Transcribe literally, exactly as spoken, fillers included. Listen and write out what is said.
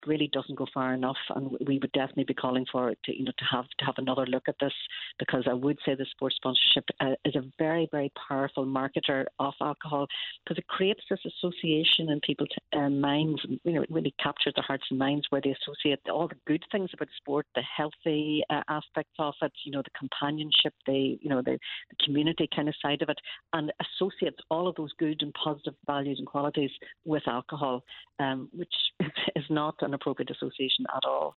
really doesn't go far enough, and we would definitely be calling for it to, you know, to have to have another look at this, because I would say the sports sponsorship uh, is a very, very powerful marketer of alcohol, because it creates this association in people's uh, minds. You know, it really captures their hearts and minds, where they associate all the good things about sport, the healthy uh, aspects of it, you know, the companionship, the you know the, the community kind of side of it, and associates all of those good and positive values and qualities with alcohol, um, which is not an appropriate association at all.